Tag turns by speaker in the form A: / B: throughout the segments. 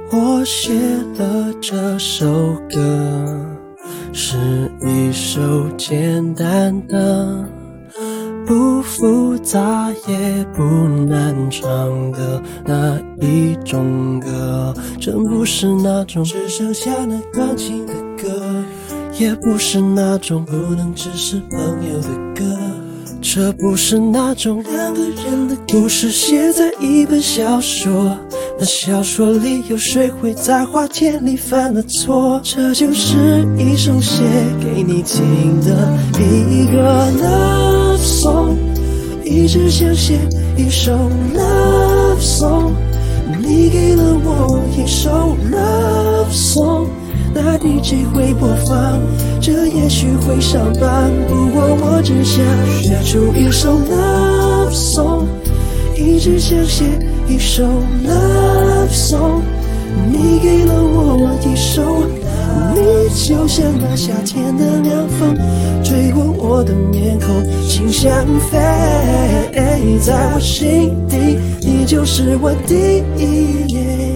A: 我写了这首歌，是一首简单的，不复杂也不难唱的那一种歌。这不是那种只剩下那钢琴的歌，也不是那种不能只是朋友的歌。这不是那种两个人的故事写在一本小说，那小说里有谁会在花田里犯了错。这就是一首写给你听的一个 love song， 一直想写一首 love song， 你给了我一首 love song，那 DJ 会播放，这也许会上榜，不过我只想写出一首 love song， 一直想写一首 love song， 你给了我一首，你就像那夏天的凉风，吹过我的面孔，心像飞，在我心底，你就是我第一。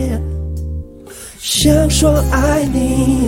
A: 想说爱你，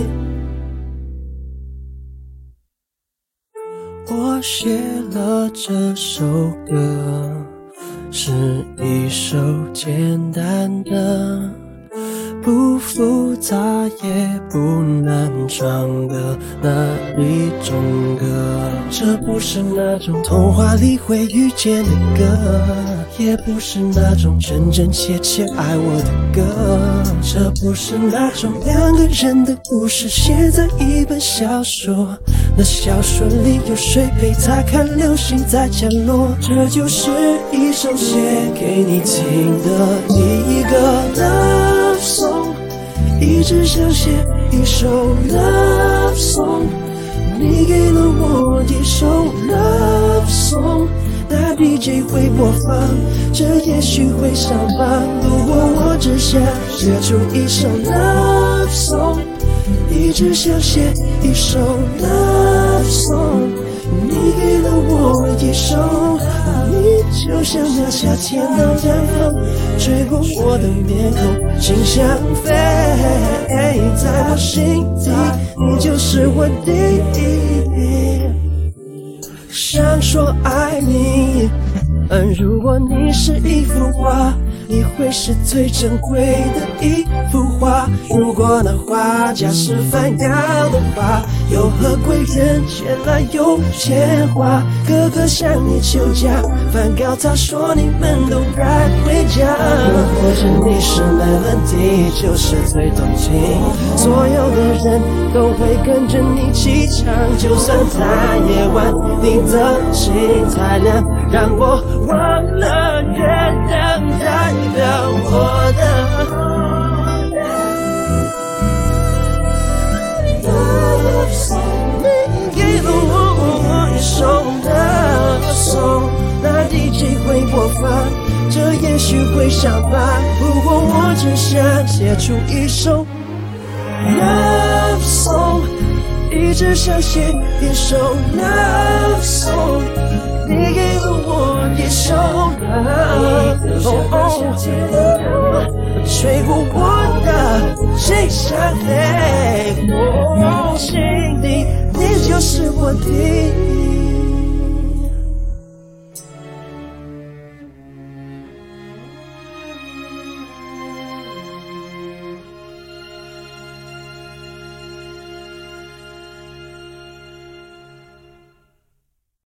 A: 我写了这首歌，是一首简单的，不复杂也不难唱的那一种歌。这不是那种童话里会遇见的歌，也不是那种真真切切爱我的歌。这不是那种两个人的故事写在一本小说，那小说里有谁陪他看流星在降落。这就是一首写给你听的一个 love song， 一直想写一首 love song， 你给了我一首 love song，那 DJ 会播放，这也许会上榜，不过我只想写出一首 love song， 一直想写一首 love song， 你给了我一首，你就像那夏天的凉风，吹过我的面孔，心像飞，在我心底，你就是我第一。想说爱你，如果你是一幅画，你会是最珍贵的一幅画。如果那画家是梵高的话，有何贵人前来有钱花？哥哥向你求嫁，梵高他说你们都该回家。或者你是 melody 就是最动听，所有的人都会跟着你起唱，就算在夜晚你的心太亮，让我忘了月亮代表我的 love song， 你给了我一首 love song， 那 DJ 会播放，这也许会上榜，不过我只想写出一首 love song， 一直想写一首 love song， 你给了我一首 love song， 吹过我的心像飞，我心底你就是我的